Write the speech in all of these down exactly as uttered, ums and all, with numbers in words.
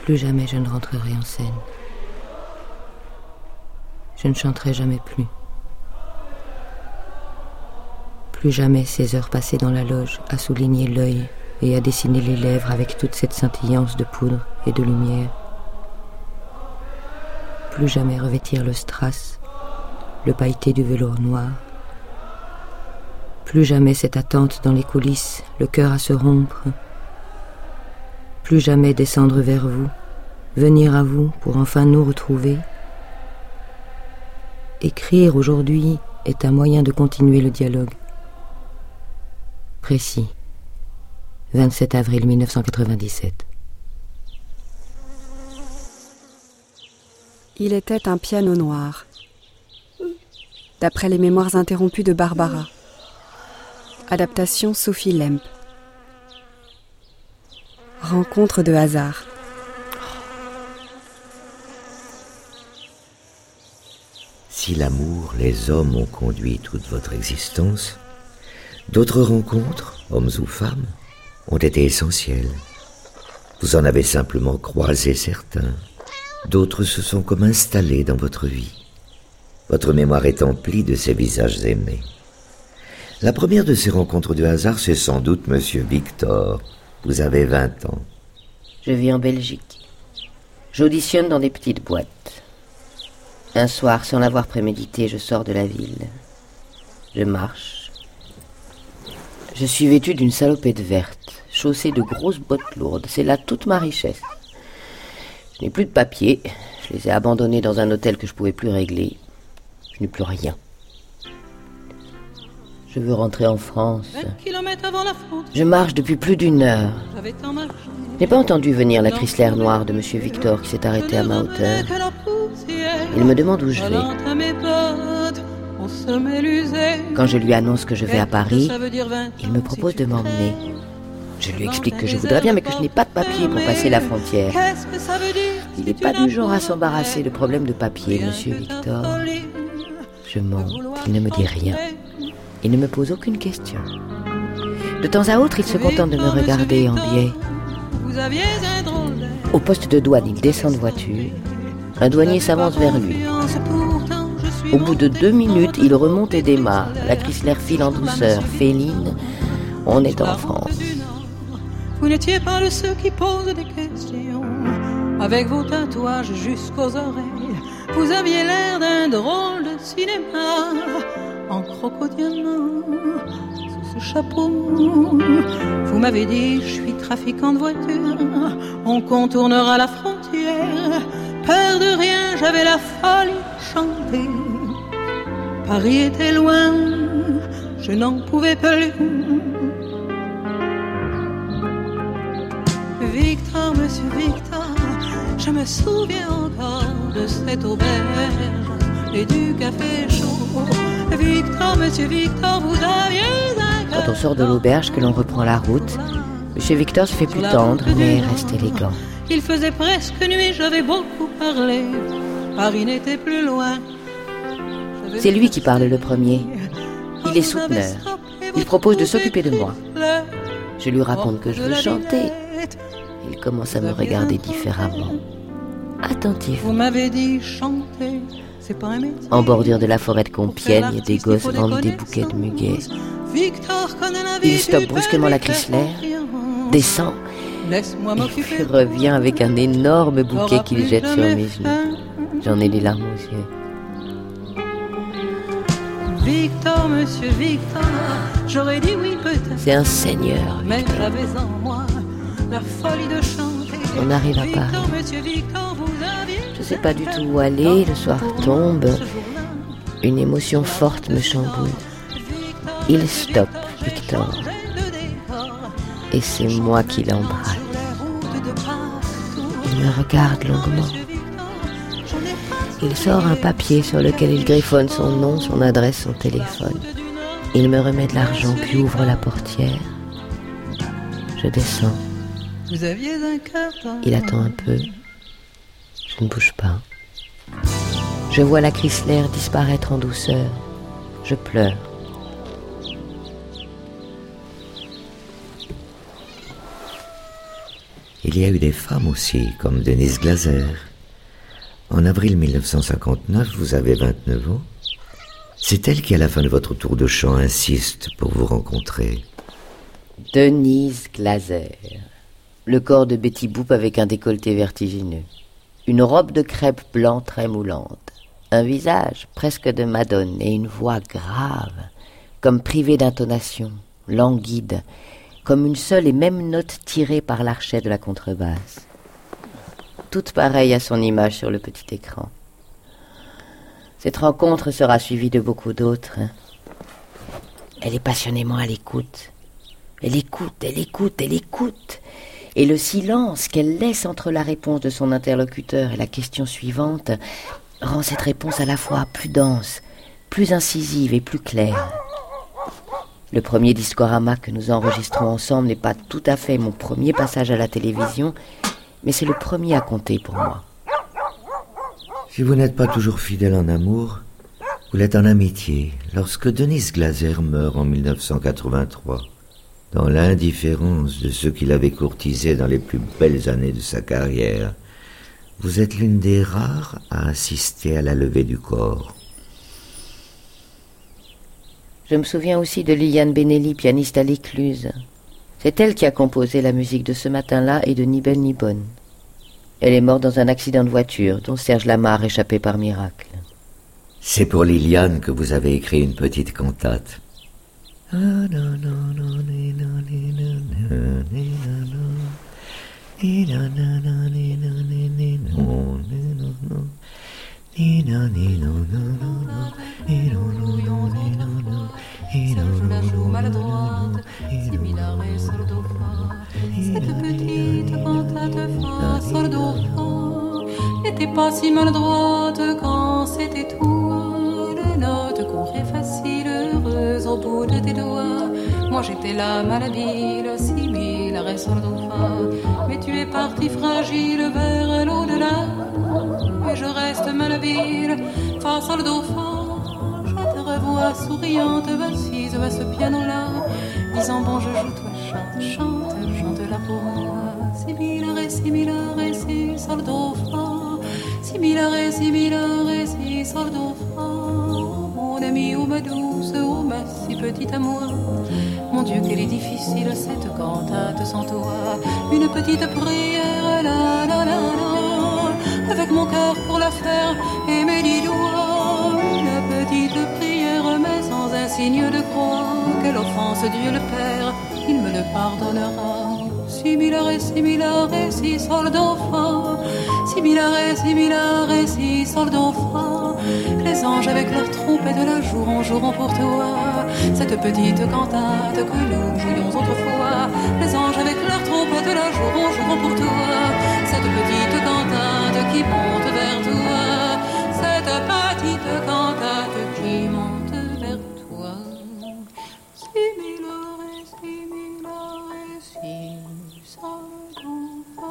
Plus jamais je ne rentrerai en scène. Je ne chanterai jamais plus. Plus jamais ces heures passées dans la loge à souligner l'œil et à dessiner les lèvres avec toute cette scintillance de poudre et de lumière. Plus jamais revêtir le strass, le pailleté du velours noir. Plus jamais cette attente dans les coulisses, le cœur à se rompre. Plus jamais descendre vers vous, venir à vous pour enfin nous retrouver. Écrire aujourd'hui est un moyen de continuer le dialogue. Précis. vingt-sept avril mille neuf cent quatre-vingt-dix-sept. Il était un piano noir. D'après les mémoires interrompues de Barbara. Adaptation Sophie Lemp. Rencontre de hasard. Si l'amour, les hommes ont conduit toute votre existence, d'autres rencontres, hommes ou femmes, ont été essentielles. Vous en avez simplement croisé certains. D'autres se sont comme installés dans votre vie. Votre mémoire est emplie de ces visages aimés. La première de ces rencontres de hasard, c'est sans doute Monsieur Victor. Vous avez vingt ans. Je vis en Belgique. J'auditionne dans des petites boîtes. Un soir, sans l'avoir prémédité, je sors de la ville. Je marche. Je suis vêtu d'une salopette verte, chaussée de grosses bottes lourdes. C'est là toute ma richesse. Je n'ai plus de papiers. Je les ai abandonnés dans un hôtel que je ne pouvais plus régler. Je n'ai plus rien. Je veux rentrer en France. Je marche depuis plus d'une heure. Je n'ai pas entendu venir la Chrysler noire de Monsieur Victor qui s'est arrêté à ma hauteur. Il me demande où je vais. Quand je lui annonce que je vais à Paris, il me propose de m'emmener. Je lui explique que je voudrais bien, mais que je n'ai pas de papier pour passer la frontière. Il n'est pas du genre à s'embarrasser de problèmes de papier, Monsieur Victor. Je monte, il ne me dit rien. Il ne me pose aucune question. De temps à autre, il se contente de me regarder en biais. Au poste de douane, il descend de voiture. Un douanier s'avance vers lui. Au bout de deux minutes, il remonte et démarre. La Chrysler file en douceur, féline. On est en France. Vous n'étiez pas de ceux qui posent des questions. Avec vos tatouages jusqu'aux oreilles, vous aviez l'air d'un drôle de cinéma. En crocodile sous ce chapeau, vous m'avez dit je suis trafiquant de voiture, on contournera la frontière. Peur de rien, j'avais la folie chantée. Paris était loin, je n'en pouvais plus. Victor, Monsieur Victor, je me souviens encore de cette auberge et du café chaud. Victor, Monsieur Victor, vous aviez un cœur. Quand on sort de l'auberge, que l'on reprend la route, Monsieur Victor se fait plus tendre, mais reste élégant. Il faisait presque nuit, j'avais beaucoup parlé. Paris n'était plus loin. C'est lui qui parle le premier. Il est souteneur. Il propose de s'occuper de moi. Je lui raconte que je veux chanter. Il commence à me regarder différemment. Attentif. Vous m'avez dit chanter. En bordure de la forêt de Compiègne, des gosses vendent des bouquets de muguet. Il stoppe brusquement la Chrysler, descend et puis revient avec un énorme bouquet qu'il jette sur mes genoux. J'en ai les larmes aux yeux. Victor, Monsieur Victor, j'aurais dit oui peut-être. C'est un seigneur. Mais j'avais en moi la folie de chanter. On arrive à Paris. Je ne sais pas du tout où aller, le soir tombe. Une émotion forte me chamboule. Il stoppe, Victor. Et c'est moi qui l'embrasse. Il me regarde longuement. Il sort un papier sur lequel il griffonne son nom, son adresse, son téléphone. Il me remet de l'argent puis ouvre la portière. Je descends. Vous aviez un cœur. Il attend un peu. Je ne bouge pas. Je vois la Chrysler disparaître en douceur. Je pleure. Il y a eu des femmes aussi, comme Denise Glaser. En avril mille neuf cent cinquante-neuf, vous avez vingt-neuf ans. C'est elle qui, à la fin de votre tour de chant, insiste pour vous rencontrer. Denise Glaser. Le corps de Betty Boop avec un décolleté vertigineux. Une robe de crêpe blanc très moulante. Un visage presque de Madone et une voix grave, comme privée d'intonation, languide, comme une seule et même note tirée par l'archet de la contrebasse. Toute pareille à son image sur le petit écran. Cette rencontre sera suivie de beaucoup d'autres. Hein. Elle est passionnément à l'écoute. Elle écoute, elle écoute, elle écoute. Et le silence qu'elle laisse entre la réponse de son interlocuteur et la question suivante rend cette réponse à la fois plus dense, plus incisive et plus claire. Le premier discorama que nous enregistrons ensemble n'est pas tout à fait mon premier passage à la télévision, mais c'est le premier à compter pour moi. Si vous n'êtes pas toujours fidèle en amour, vous l'êtes en amitié, lorsque Denise Glaser meurt en mille neuf cent quatre-vingt-trois, dans l'indifférence de ceux qui l'avaient courtisée dans les plus belles années de sa carrière. Vous êtes l'une des rares à assister à la levée du corps. Je me souviens aussi de Liliane Benelli, pianiste à l'Écluse. C'est elle qui a composé la musique de Ce matin-là et de Ni belle ni bonne. Elle est morte dans un accident de voiture dont Serge Lama a réchappé par miracle. C'est pour Liliane que vous avez écrit une petite cantate. Je la joue maladroite, similaire et sol do fa. Cette petite cantate fa, sol do fa, n'était pas si maladroite quand c'était toi. Les notes couraient faciles, heureuses au bout de tes doigts. Moi j'étais là malhabile, similaire et sol do fa. Mais tu es parti fragile vers l'au-delà. Et je reste malhabile, fa sol do fa. Voix souriante, assise à ce piano-là, disant bon je joue, toi chante, chante, chante-la pour moi. Similare, similare, si, sol, do, fa. Similare, similare, si, sol, do, fa. Mon ami ou ma douce, ou ma si petite à moi. Mon Dieu, qu'elle est difficile cette cantate sans toi. Une petite prière, la la la la, avec mon cœur pour la faire et mes dix doigts. Une petite prière, mais sans un signe de croix. Quelle offense Dieu le Père, il me le pardonnera. Similare, similare, si, sol, do, fa. Similare, similare, si, sol, do, fa. Les anges avec leur trompette la joueront, joueront pour toi. Cette petite cantate que nous jouions autrefois. Les anges avec leur trompette la joueront, joueront pour toi. Cette petite cantate qui monte vers toi. Cette petite cantate qui monte vers toi. Similare, similare, si, sol, do, fa.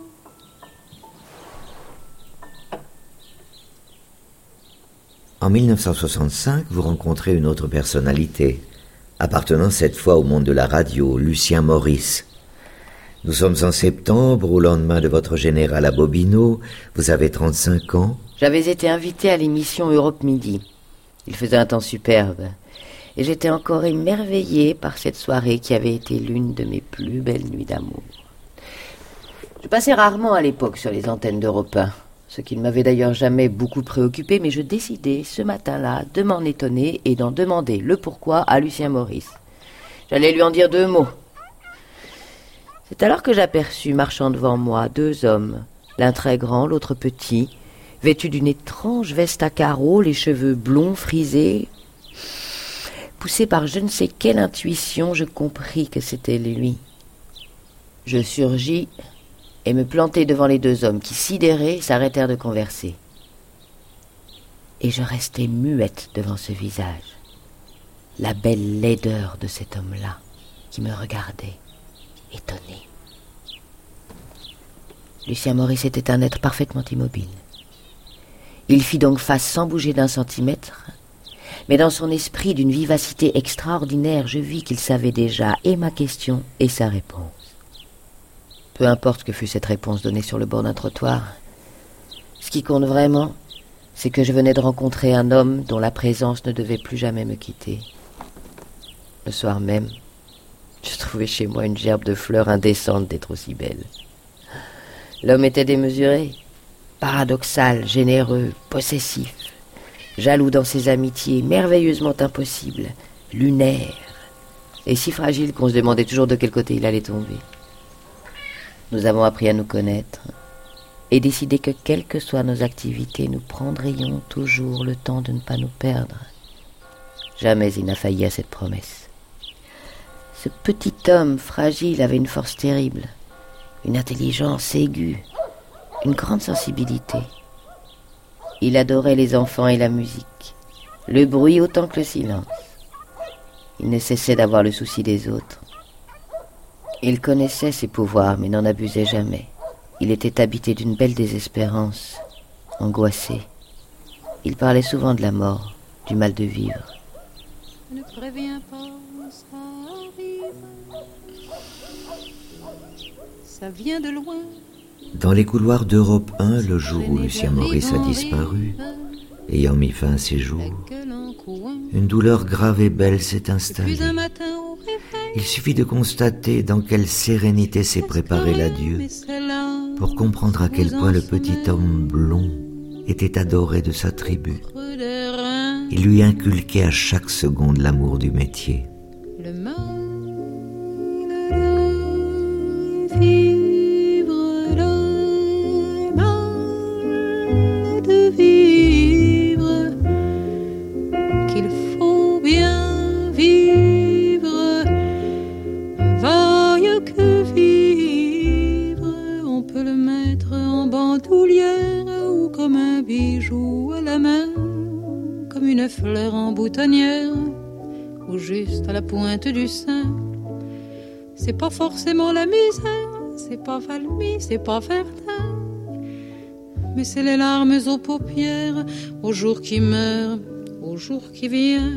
En mille neuf cent soixante-cinq, vous rencontrez une autre personnalité, appartenant cette fois au monde de la radio, Lucien Morisse. Nous sommes en septembre, au lendemain de votre général à Bobino. Vous avez trente-cinq ans. J'avais été invitée à l'émission Europe Midi. Il faisait un temps superbe. Et j'étais encore émerveillée par cette soirée qui avait été l'une de mes plus belles nuits d'amour. Je passais rarement à l'époque sur les antennes d'Europe un, ce qui ne m'avait d'ailleurs jamais beaucoup préoccupé, mais je décidai ce matin-là de m'en étonner et d'en demander le pourquoi à Lucien Morisse. J'allais lui en dire deux mots. C'est alors que j'aperçus marchant devant moi deux hommes, l'un très grand, l'autre petit, vêtus d'une étrange veste à carreaux, les cheveux blonds frisés. Poussé par je ne sais quelle intuition, je compris que c'était lui. Je surgis et me plantai devant les deux hommes qui, sidérés, s'arrêtèrent de converser. Et je restai muette devant ce visage, la belle laideur de cet homme-là qui me regardait, étonné. Lucien Morisse était un être parfaitement immobile. Il fit donc face sans bouger d'un centimètre, mais dans son esprit d'une vivacité extraordinaire, je vis qu'il savait déjà et ma question et sa réponse. Peu importe que fût cette réponse donnée sur le bord d'un trottoir, ce qui compte vraiment, c'est que je venais de rencontrer un homme dont la présence ne devait plus jamais me quitter. Le soir même, je trouvais chez moi une gerbe de fleurs indécente d'être aussi belle. L'homme était démesuré, paradoxal, généreux, possessif, jaloux dans ses amitiés, merveilleusement impossible, lunaire, et si fragile qu'on se demandait toujours de quel côté il allait tomber. Nous avons appris à nous connaître et décidé que, quelles que soient nos activités, nous prendrions toujours le temps de ne pas nous perdre. Jamais il n'a failli à cette promesse. Ce petit homme fragile avait une force terrible, une intelligence aiguë, une grande sensibilité. Il adorait les enfants et la musique, le bruit autant que le silence. Il ne cessait d'avoir le souci des autres. Il connaissait ses pouvoirs, mais n'en abusait jamais. Il était habité d'une belle désespérance, angoissé. Il parlait souvent de la mort, du mal de vivre. Ne préviens pas, ça arrive. Ça vient de loin. Dans les couloirs d'Europe un, le jour où Lucien Maurice a disparu, ayant mis fin à ses jours, une douleur grave et belle s'est installée. Il suffit de constater dans quelle sérénité s'est préparé l'adieu pour comprendre à quel point le petit homme blond était adoré de sa tribu. Il lui inculquait à chaque seconde l'amour du métier. Le mal de vivre, le mal de vivre, qu'il faut bien vivre, vaille que vivre. On peut le mettre en bandoulière ou comme un bijou à la main, comme une fleur en boutonnière, ou juste à la pointe du sein. C'est pas forcément la misère, c'est pas Valmy, c'est pas Verdun, mais c'est les larmes aux paupières, au jour qui meurt, au jour qui vient.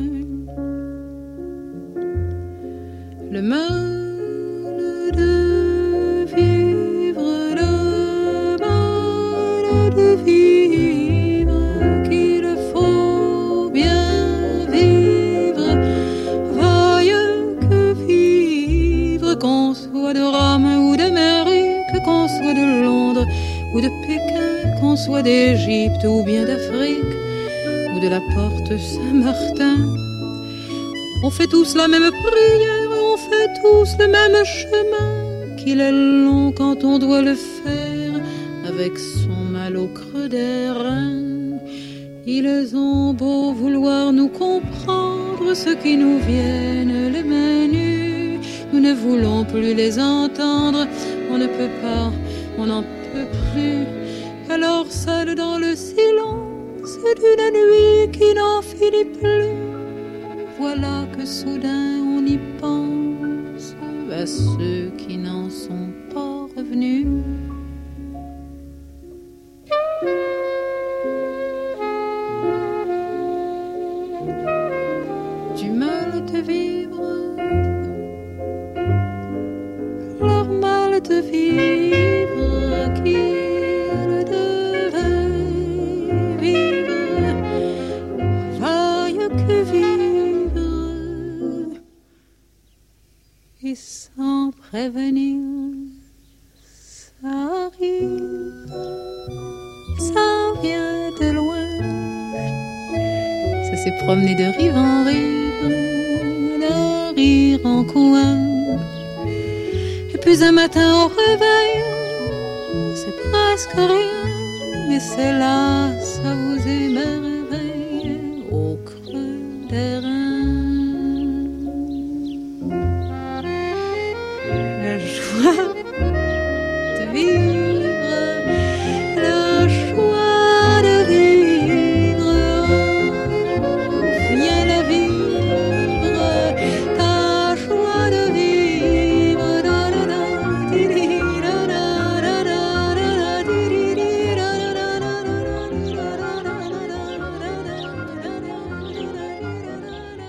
Le mal de vivre, le mal de vivre, qu'il faut bien vivre, vaille que vivre, qu'on soit de Rome ou d'Amérique, qu'on soit de Londres ou de Pékin, qu'on soit d'Égypte ou bien d'Afrique ou de la porte Saint-Martin. On fait tous la même prière, on fait tous le même chemin, qu'il est long quand on doit le faire avec son mal au creux des reins. Ils ont beau vouloir nous comprendre, ceux qui nous viennent les mains nues, nous ne voulons plus les entendre, on ne peut pas, on n'en peut plus. Alors seul dans le silence d'une nuit qui n'en finit plus, voilà que soudain on y pense à ceux qui n'en sont pas revenus. Du mal de vivre, leur mal de vivre, qu'ils devaient vivre, vaille que vivre, et sans prévenir, ça arrive, ça vient de loin, ça s'est promené de rive en rive, de rire en coin, et puis un matin au réveil, c'est presque rien, mais c'est là, ça vous émerveille, au creux des reins. La joie de vivre, la joie de vivre, viens la vivre, ta joie de vivre, da da da, di di da da da da da, di di di da da da da da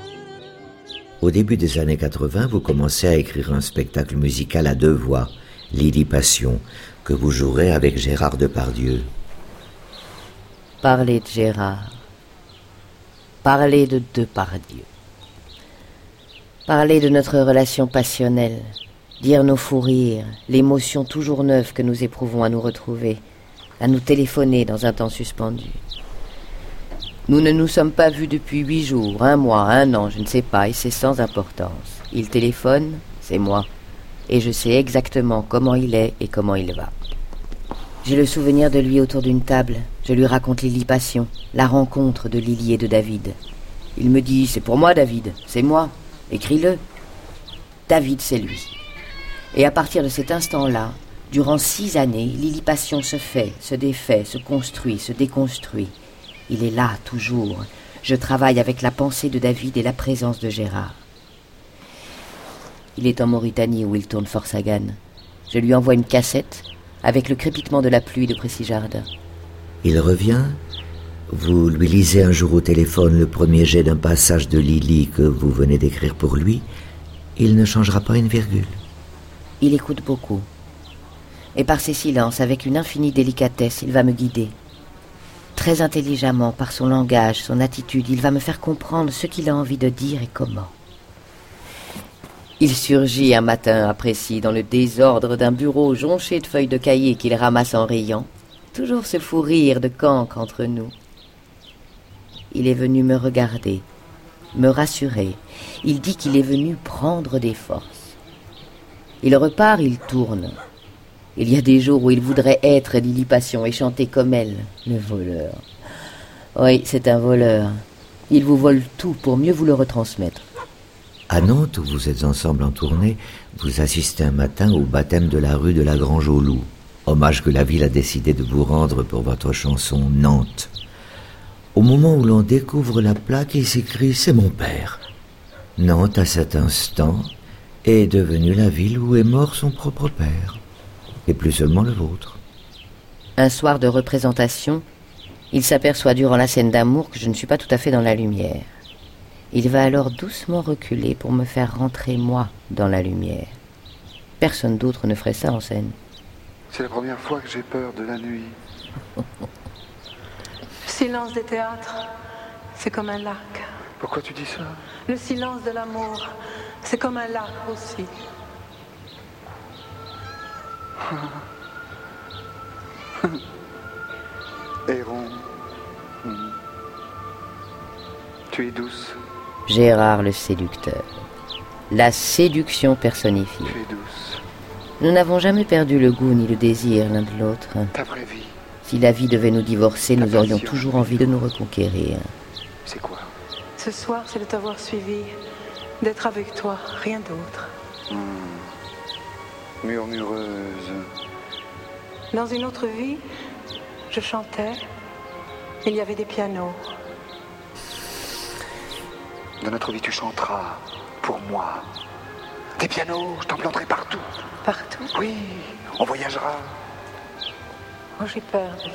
Au début des années quatre-vingts, vous commencez à écrire un spectacle musical à deux voix, Lily Passion, que vous jouerez avec Gérard Depardieu. Parlez de Gérard. Parlez de Depardieu. Parlez de notre relation passionnelle. Dire nos fous rires, l'émotion toujours neuve que nous éprouvons à nous retrouver, à nous téléphoner dans un temps suspendu. Nous ne nous sommes pas vus depuis huit jours, un mois, un an, je ne sais pas, et c'est sans importance. Il téléphone, c'est moi, et je sais exactement comment il est et comment il va. J'ai le souvenir de lui autour d'une table. Je lui raconte Lily Passion, la rencontre de Lily et de David. Il me dit, c'est pour moi David, c'est moi, écris-le. David, c'est lui. Et à partir de cet instant-là, durant six années, Lily Passion se fait, se défait, se construit, se déconstruit. Il est là, toujours. Je travaille avec la pensée de David et la présence de Gérard. Il est en Mauritanie où il tourne Forsagan. Je lui envoie une cassette avec le crépitement de la pluie de Précy Jardin. Il revient. Vous lui lisez un jour au téléphone le premier jet d'un passage de Lily que vous venez d'écrire pour lui. Il ne changera pas une virgule. Il écoute beaucoup. Et par ses silences, avec une infinie délicatesse, il va me guider. Très intelligemment, par son langage, son attitude, il va me faire comprendre ce qu'il a envie de dire et comment. Il surgit un matin à Précy dans le désordre d'un bureau jonché de feuilles de cahier qu'il ramasse en riant. Toujours ce fou rire de cancre entre nous. Il est venu me regarder, me rassurer. Il dit qu'il est venu prendre des forces. Il repart, il tourne. Il y a des jours où il voudrait être Lily Passion et chanter comme elle, le voleur. Oui, c'est un voleur. Il vous vole tout pour mieux vous le retransmettre. À Nantes, où vous êtes ensemble en tournée, vous assistez un matin au baptême de la rue de la Grange aux Loups, hommage que la ville a décidé de vous rendre pour votre chanson Nantes. Au moment où l'on découvre la plaque, il s'écrit « C'est mon père ». Nantes, à cet instant, est devenue la ville où est mort son propre père, et plus seulement le vôtre. Un soir de représentation, il s'aperçoit durant la scène d'amour que je ne suis pas tout à fait dans la lumière. Il va alors doucement reculer pour me faire rentrer, moi, dans la lumière. Personne d'autre ne ferait ça en scène. C'est la première fois que j'ai peur de la nuit. Le silence des théâtres, c'est comme un lac. Pourquoi tu dis ça? Le silence de l'amour, c'est comme un lac aussi. Héron, mmh. Tu es douce. Gérard le séducteur. La séduction personnifiée. Tu es douce. Nous n'avons jamais perdu le goût ni le désir l'un de l'autre. Ta vraie vie. Si la vie devait nous divorcer, Ta nous aurions passion. toujours envie de nous reconquérir. C'est quoi? Ce soir, c'est de t'avoir suivi, d'être avec toi, rien d'autre. mmh. Murmureuse. Dans une autre vie, je chantais, il y avait des pianos. Dans notre vie, tu chanteras pour moi. Des pianos, je t'en planterai partout. Partout. Oui, on voyagera. Oh, j'ai peur, David.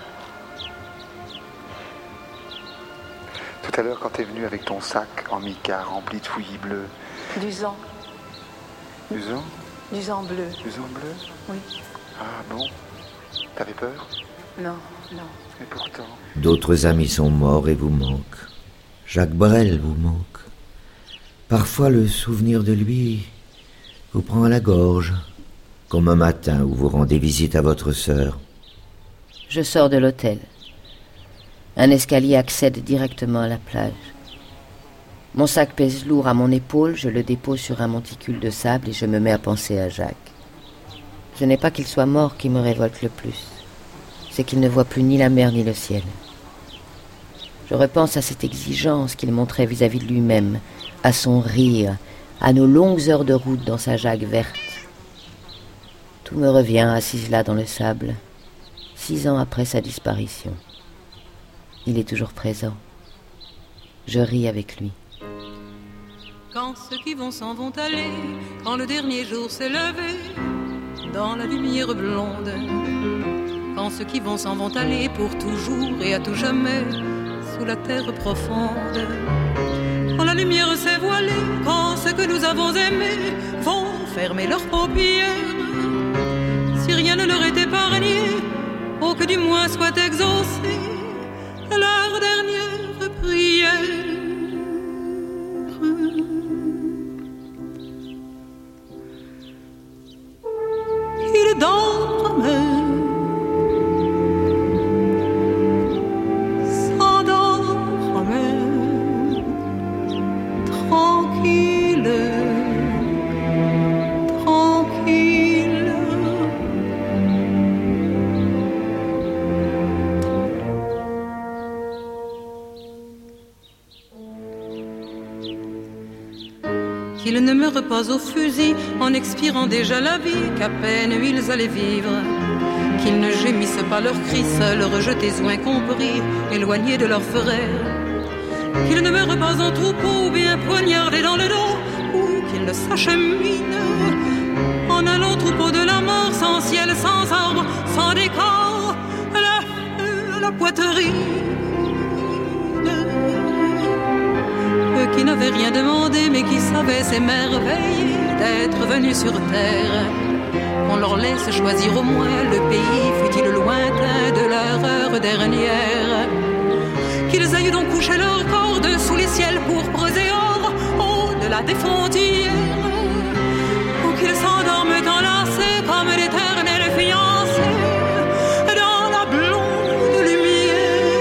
Tout à l'heure, quand t'es venu avec ton sac en mica rempli de fouillis bleus. Du sang, Du sang? du sang bleu. Du sang bleu? Oui. Ah bon? T'avais peur? Non, non. Mais pourtant... D'autres amis sont morts et vous manquent. Jacques Brel vous manque. Parfois, le souvenir de lui vous prend à la gorge, comme un matin où vous rendez visite à votre sœur. Je sors de l'hôtel. Un escalier accède directement à la plage. Mon sac pèse lourd à mon épaule, je le dépose sur un monticule de sable et je me mets à penser à Jacques. Ce n'est pas qu'il soit mort qui me révolte le plus. C'est qu'il ne voit plus ni la mer ni le ciel. Je repense à cette exigence qu'il montrait vis-à-vis de lui-même, à son rire, à nos longues heures de route dans sa Jacques verte. Tout me revient assise là dans le sable, six ans après sa disparition. Il est toujours présent. Je ris avec lui. Quand ceux qui vont s'en vont aller, quand le dernier jour s'est levé, dans la lumière blonde, quand ceux qui vont s'en vont aller pour toujours et à tout jamais, sous la terre profonde, quand la lumière s'est voilée, quand ceux que nous avons aimés vont fermer leurs paupières, rien ne leur est épargné. Oh, que du moins soit exaucée leur dernière prière. Qu'ils dorment, s'endorment, tranquilles, tranquilles. Qu'ils ne meurent pas au fusil en expirant déjà la vie qu'à peine ils allaient vivre. Qu'ils ne gémissent pas leurs cris seuls, rejetés ou incompris, éloignés de leurs frères. Qu'ils ne meurent pas en troupeau ou bien poignardés dans le dos, ou qu'ils ne s'acheminent en allant troupeau de la mort, sans ciel, sans arbre, sans décor, la, la poitrine. Eux qui n'avaient rien demandé mais qui savaient s'émerveiller d'être venus sur terre. Qu'on leur laisse choisir au moins le pays, fût-il lointain, de leur heure dernière. Qu'ils aillent donc coucher leur corps dessous les ciels pourpres et or, au-delà des frontières. Ou qu'ils s'endorment enlacés comme l'éternel fiancé dans la blonde lumière.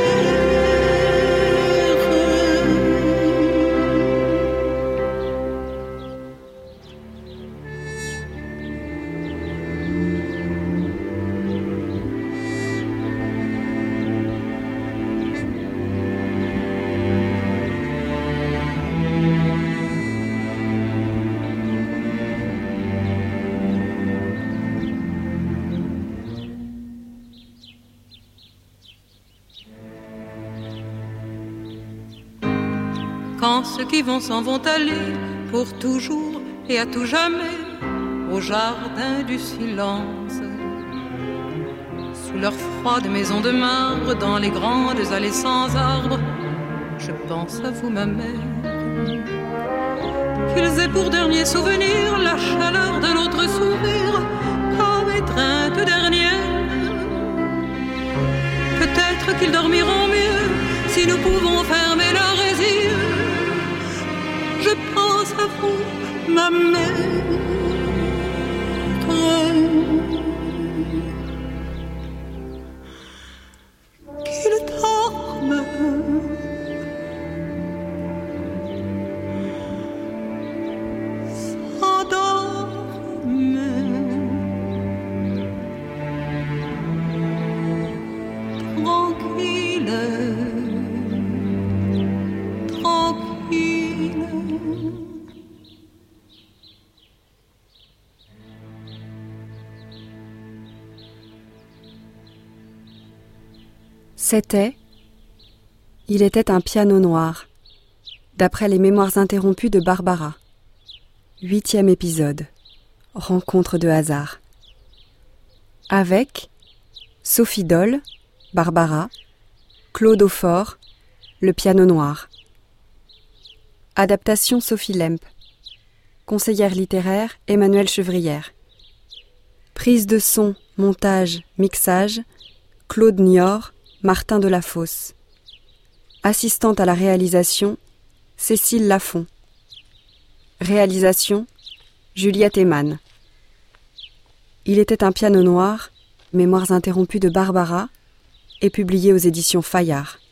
Quand ceux qui vont s'en vont aller pour toujours et à tout jamais au jardin du silence, sous leurs froides maisons de marbre, dans les grandes allées sans arbres, je pense à vous, ma mère. Qu'ils aient pour dernier souvenir la chaleur de notre sourire comme étreinte dernière. Peut-être qu'ils dormiront mieux si nous pouvons fermer leurs yeux. Je pense à vous, ma mère. Qu'ils dorment, s'endorment, tranquilles, tranquilles. C'était « Il était un piano noir », d'après les mémoires interrompues de Barbara. Huitième épisode. Rencontre de hasard. Avec Sophie Dole, Barbara, Claude Aufort, le piano noir. Adaptation Sophie Lemp. Conseillère littéraire Emmanuelle Chevrière. Prise de son, montage, mixage, Claude Niort, Martin Delafosse. Assistante à la réalisation, Cécile Lafont. Réalisation, Juliette Eman. Il était un piano noir, mémoires interrompues de Barbara, est publié aux éditions Fayard.